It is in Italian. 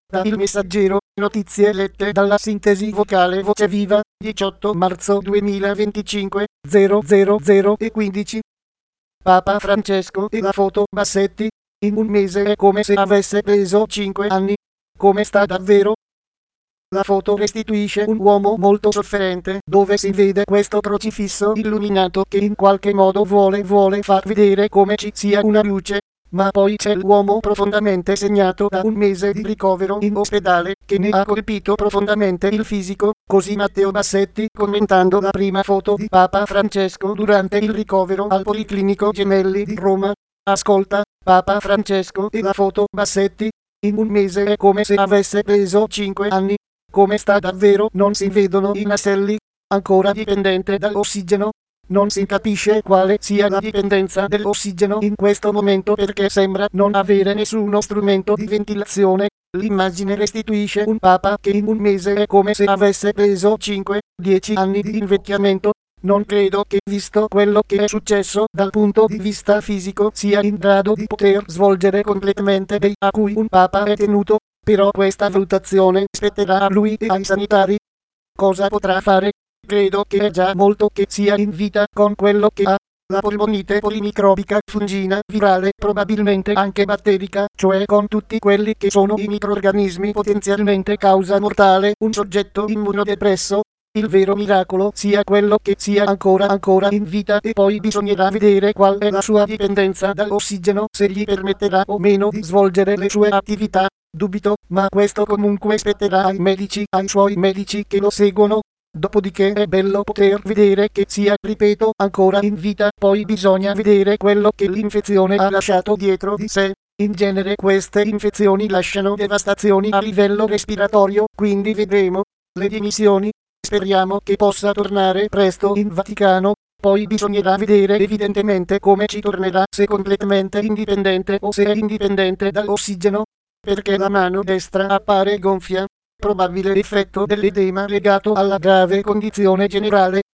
Da Il Messaggero, notizie lette dalla sintesi vocale Voce Viva, 18 marzo 2025, 000:15. Papa Francesco e la foto Bassetti. In un mese è come se avesse preso 5 anni. Come sta davvero? La foto restituisce un uomo molto sofferente, dove si vede questo crocifisso illuminato che in qualche modo vuole far vedere come ci sia una luce. Ma poi c'è l'uomo profondamente segnato da un mese di ricovero in ospedale, che ne ha colpito profondamente il fisico, così Matteo Bassetti commentando la prima foto di Papa Francesco durante il ricovero al Policlinico Gemelli di Roma. Ascolta, Papa Francesco e la foto Bassetti. In un mese è come se avesse preso 5 anni. Come sta davvero? Non si vedono i naselli. Ancora dipendente dall'ossigeno. Non si capisce quale sia la dipendenza dell'ossigeno in questo momento perché sembra non avere nessuno strumento di ventilazione. L'immagine restituisce un papa che in un mese è come se avesse preso 5-10 anni di invecchiamento. Non credo che, visto quello che è successo dal punto di vista fisico, sia in grado di poter svolgere completamente dei a cui un papa è tenuto, però questa valutazione spetterà a lui e ai sanitari. Cosa potrà fare? Credo che è già molto che sia in vita con quello che ha. La polmonite polimicrobica fungina virale, probabilmente anche batterica, cioè con tutti quelli che sono i microrganismi potenzialmente causa mortale, un soggetto immunodepresso. Il vero miracolo sia quello che sia ancora in vita e poi bisognerà vedere qual è la sua dipendenza dall'ossigeno, se gli permetterà o meno di svolgere le sue attività. Dubito, ma questo comunque spetterà ai medici, ai suoi medici che lo seguono. Dopodiché è bello poter vedere che sia, ripeto, ancora in vita, poi bisogna vedere quello che l'infezione ha lasciato dietro di sé. In genere queste infezioni lasciano devastazioni a livello respiratorio, quindi vedremo. Le dimissioni. Speriamo che possa tornare presto in Vaticano. Poi bisognerà vedere evidentemente come ci tornerà, se completamente indipendente o se è indipendente dall'ossigeno. Perché la mano destra appare gonfia. Probabile effetto dell'edema legato alla grave condizione generale